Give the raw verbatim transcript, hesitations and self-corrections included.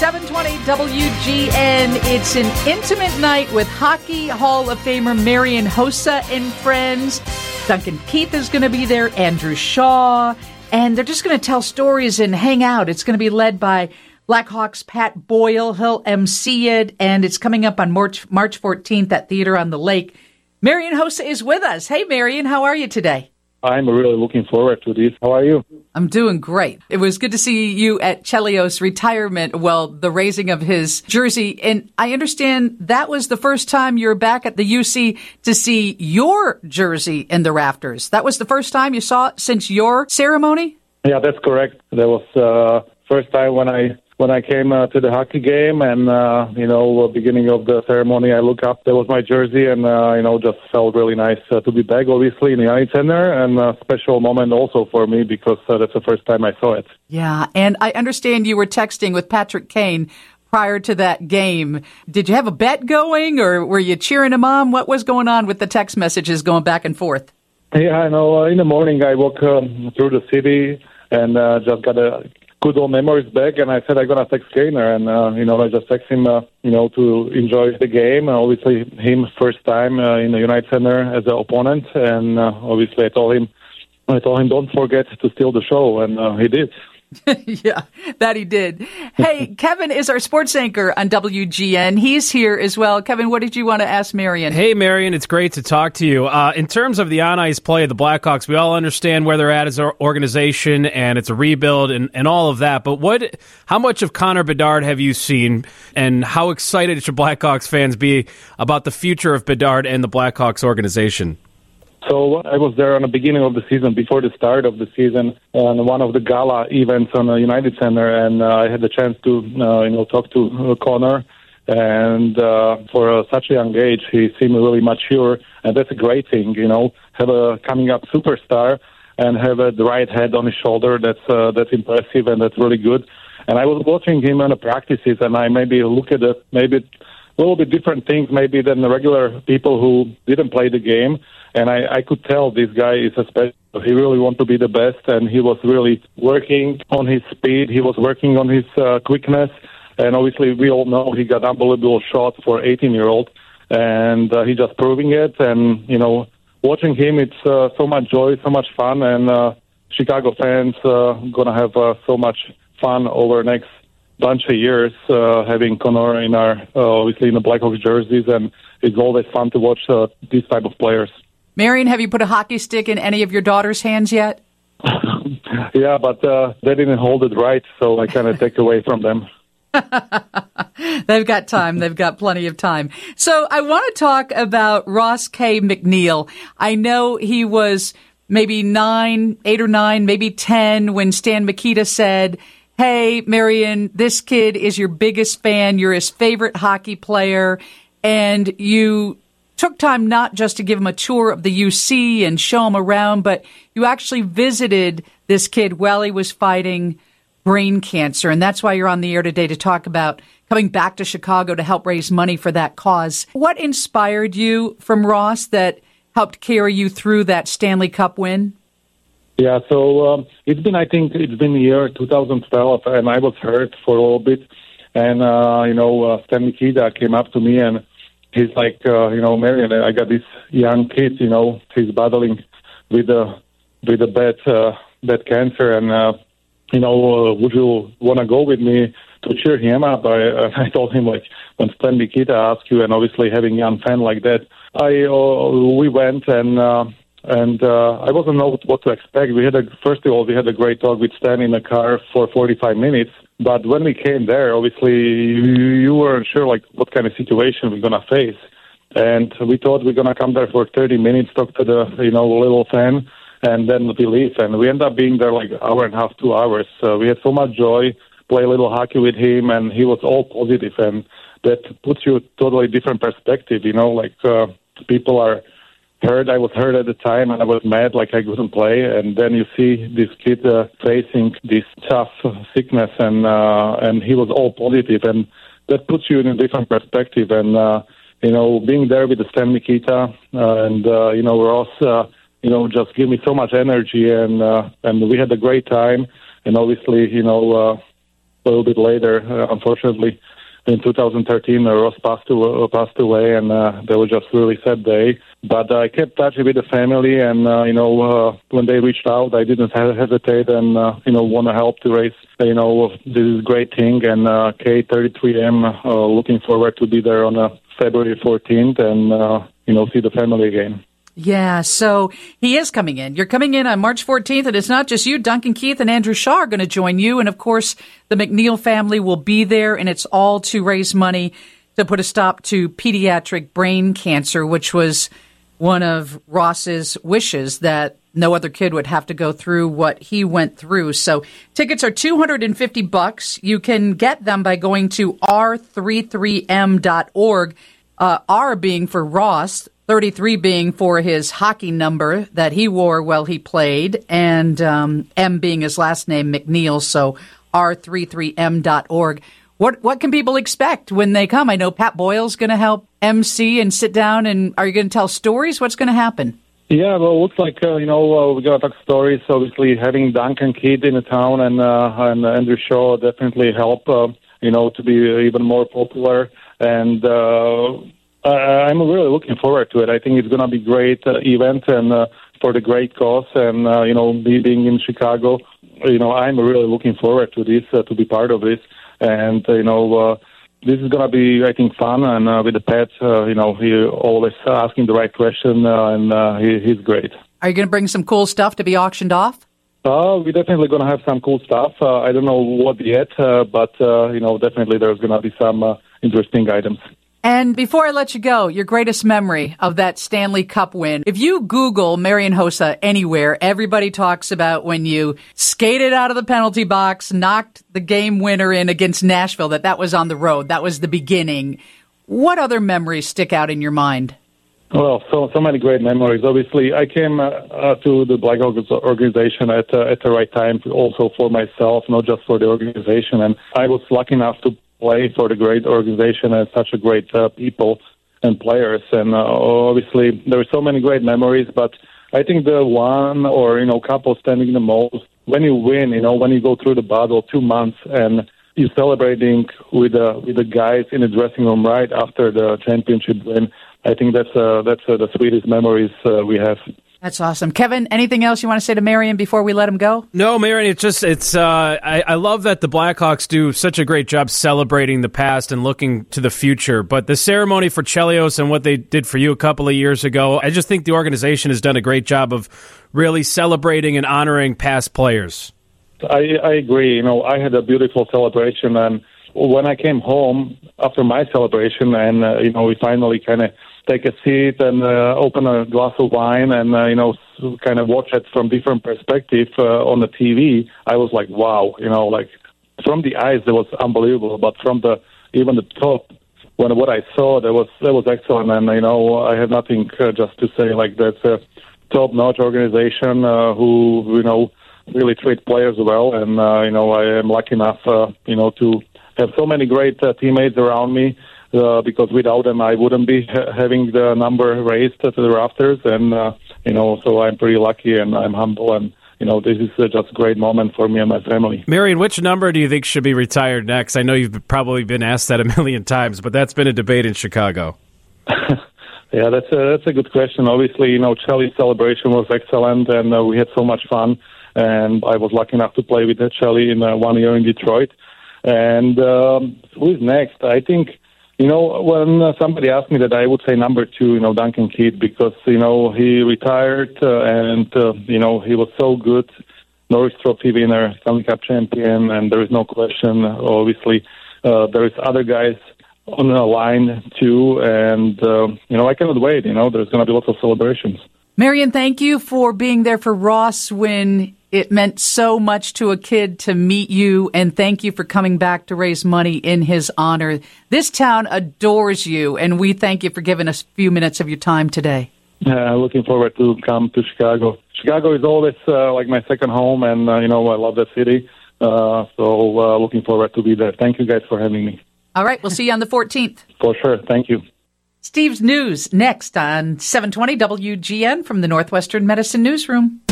seven twenty W G N. It's an intimate night with Hockey Hall of Famer Marian Hossa and friends. Duncan Keith is going to be there, Andrew Shaw, and they're just going to tell stories and hang out. It's going to be led by Blackhawks' Pat Boyle. He'll emcee it, and it's coming up on March, March fourteenth at Theater on the Lake. Marian Hossa is with us. Hey, Marian, how are you today? I'm really looking forward to this. How are you? I'm doing great. It was good to see you at Chelios' retirement, well, the raising of his jersey. And I understand that was the first time you were back at the U C to see your jersey in the rafters. That was the first time you saw it since your ceremony? Yeah, that's correct. That was the uh, first time when I when I came uh, to the hockey game, and, uh, you know, beginning of the ceremony, I look up, there was my jersey, and, uh, you know, just felt really nice uh, to be back, obviously, in the United Center, and a special moment also for me because uh, that's the first time I saw it. Yeah, and I understand you were texting with Patrick Kane prior to that game. Did you have a bet going, or were you cheering him on? What was going on with the text messages going back and forth? Yeah, I know. Uh, in the morning, I walk um, through the city and uh, just got a good old memories back, and I said I'm going to text Kaner, and, uh, you know, I just text him, uh, you know, to enjoy the game. Uh, obviously, him first time uh, in the United Center as an opponent, and uh, obviously I told him, I told him, don't forget to steal the show, and uh, he did. Yeah, that he did. Hey, Kevin is our sports anchor on W G N. He's here as well. Kevin, what did you want to ask Marian? Hey, Marian, it's great to talk to you. Uh, in terms of the on-ice play of the Blackhawks, we all understand where they're at as an organization, and it's a rebuild and, and all of that. But what, how much of Connor Bedard have you seen, and how excited should Blackhawks fans be about the future of Bedard and the Blackhawks organization? So I was there on the beginning of the season, before the start of the season, on one of the gala events on the United Center, and uh, I had the chance to, uh, you know, talk to uh, Connor. And uh, for uh, such a young age, he seemed really mature, and that's a great thing, you know, have a coming up superstar and have a the right head on his shoulder. That's uh, that's impressive, and that's really good. And I was watching him on the practices, and I maybe look at it, maybe a little bit different things maybe than the regular people who didn't play the game. And I, I could tell this guy is a special. He really wants to be the best, and he was really working on his speed. He was working on his uh, quickness. And obviously, we all know he got unbelievable shots for eighteen-year-old, and uh, he just proving it. And, you know, watching him, it's uh, so much joy, so much fun, and uh, Chicago fans uh, going to have uh, so much fun over the next bunch of years uh, having Connor in our, uh, obviously, in the Blackhawks jerseys, and it's always fun to watch uh, these type of players. Marian, have you put a hockey stick in any of your daughter's hands yet? Yeah, but uh, they didn't hold it right, so I kind of take away from them. They've got time. They've got plenty of time. So I want to talk about Ross K. McNeil. I know he was maybe nine, eight or nine, maybe ten when Stan Mikita said, hey, Marian, this kid is your biggest fan. You're his favorite hockey player. And you took time not just to give him a tour of the U C and show him around, but you actually visited this kid while he was fighting brain cancer. And that's why you're on the air today to talk about coming back to Chicago to help raise money for that cause. What inspired you from Ross that helped carry you through that Stanley Cup win? Yeah, so um, it's been, I think, it's been the year two thousand twelve, and I was hurt for a little bit. And, uh, you know, uh, Stan Mikita came up to me, and he's like, uh, you know, Marian, I got this young kid, you know, he's battling with a, with a bad, uh, bad cancer, and, uh, you know, uh, would you want to go with me to cheer him up? I, uh, I told him, like, when Stan Mikita asked you, and obviously having a young fan like that, I uh, we went, and uh, and uh, I wasn't know what to expect. We had a, first of all, we had a great talk with Stan in the car for forty-five minutes, but when we came there, obviously, you, you weren't sure, like, what kind of situation we're going to face. And we thought we're going to come there for thirty minutes, talk to the, you know, little fan, and then we leave. And we ended up being there like an hour and a half, two hours. So we had so much joy, play a little hockey with him, and he was all positive, and that puts you totally different perspective, you know, like uh, people are hurt. I was hurt at the time, and I was mad, like I couldn't play. And then you see this kid uh, facing this tough sickness, and uh, and he was all positive, and that puts you in a different perspective. And uh, you know, being there with the Stan Mikita uh, and uh, you know Ross, uh, you know, just gave me so much energy, and uh, and we had a great time. And obviously, you know, uh, a little bit later, uh, unfortunately. In two thousand thirteen, uh, Ross passed, uh, passed away, and uh, that was just a really sad day. But I kept touch with the family, and, uh, you know, uh, when they reached out, I didn't hesitate and, uh, you know, want to help to raise, you know, this great thing. And uh, K thirty-three M, uh, looking forward to be there on uh, February fourteenth and, uh, you know, see the family again. Yeah, so he is coming in. You're coming in on March fourteenth, and it's not just you. Duncan Keith and Andrew Shaw are going to join you. And, of course, the McNeil family will be there, and it's all to raise money to put a stop to pediatric brain cancer, which was one of Ross's wishes, that no other kid would have to go through what he went through. So tickets are two hundred fifty bucks. You can get them by going to r thirty-three m dot org, uh, R being for Ross, thirty-three being for his hockey number that he wore while he played, and um, M being his last name, McNeil, so r thirty-three m dot org. What what can people expect when they come? I know Pat Boyle's going to help M C and sit down, and are you going to tell stories? What's going to happen? Yeah, well, it looks like, uh, you know, uh, we're going to talk stories. Obviously, having Duncan Keith in the town and, uh, and Andrew Shaw definitely help, uh, you know, to be even more popular. And uh, I'm really looking forward to it. I think it's going to be a great uh, event and uh, for the great cause. And, uh, you know, me being in Chicago, you know, I'm really looking forward to this, uh, to be part of this. And, uh, you know, uh, this is going to be, I think, fun. And uh, with the Pat, uh, you know, he always asking the right question, uh, and uh, he, he's great. Are you going to bring some cool stuff to be auctioned off? Uh, we're definitely going to have some cool stuff. Uh, I don't know what yet, uh, but, uh, you know, definitely there's going to be some uh, interesting items. And before I let you go, your greatest memory of that Stanley Cup win. If you Google Marian Hossa anywhere, everybody talks about when you skated out of the penalty box, knocked the game winner in against Nashville, that that was on the road. That was the beginning. What other memories stick out in your mind? Well, so so many great memories. Obviously, I came uh, uh, to the Blackhawks organization at uh, at the right time, also for myself, not just for the organization. And I was lucky enough to play for the great organization and such a great uh, people and players. And uh, obviously, there are so many great memories, but I think the one or, you know, couple standing the most, when you win, you know, when you go through the battle two months and you're celebrating with the, with the guys in the dressing room right after the championship win, I think that's, uh, that's uh, the sweetest memories uh, we have. That's awesome. Kevin, anything else you want to say to Marian before we let him go? No, Marian, it's just, it's, uh, I, I love that the Blackhawks do such a great job celebrating the past and looking to the future. But the ceremony for Chelios and what they did for you a couple of years ago, I just think the organization has done a great job of really celebrating and honoring past players. I, I agree. You know, I had a beautiful celebration, and when I came home after my celebration and, uh, you know, we finally kind of take a seat and uh, open a glass of wine and, uh, you know, kind of watch it from different perspective uh, on the T V, I was like, wow, you know, like from the eyes, it was unbelievable. But from the, even the top, when what I saw, that was, that was excellent. And, you know, I have nothing uh, just to say, like, that's a top-notch organization uh, who, you know, really treat players well. And, uh, you know, I am lucky enough, uh, you know, to have so many great uh, teammates around me. Uh, because without them, I wouldn't be ha- having the number raised to the rafters. And, uh, you know, so I'm pretty lucky and I'm humble. And, you know, this is uh, just a great moment for me and my family. Marian, which number do you think should be retired next? I know you've probably been asked that a million times, but that's been a debate in Chicago. Yeah, that's a, that's a good question. Obviously, you know, Chelly's celebration was excellent and uh, we had so much fun. And I was lucky enough to play with Chelly in uh, one year in Detroit. And um, who is next? I think... You know, when uh, somebody asked me that, I would say number two, you know, Duncan Keith, because, you know, he retired uh, and, uh, you know, he was so good. Norris Trophy winner, Stanley Cup champion, and there is no question, obviously, uh, there is other guys on the line too. And, uh, you know, I cannot wait. You know, there's going to be lots of celebrations. Marian, thank you for being there for Ross when it meant so much to a kid to meet you, and thank you for coming back to raise money in his honor. This town adores you, and we thank you for giving us a few minutes of your time today. Uh, looking forward to come to Chicago. Chicago is always uh, like my second home, and, uh, you know, I love that city. Uh, so uh, looking forward to be there. Thank you guys for having me. All right, we'll see you on the fourteenth. For sure. Thank you. Steve's News next on seven twenty W G N from the Northwestern Medicine Newsroom.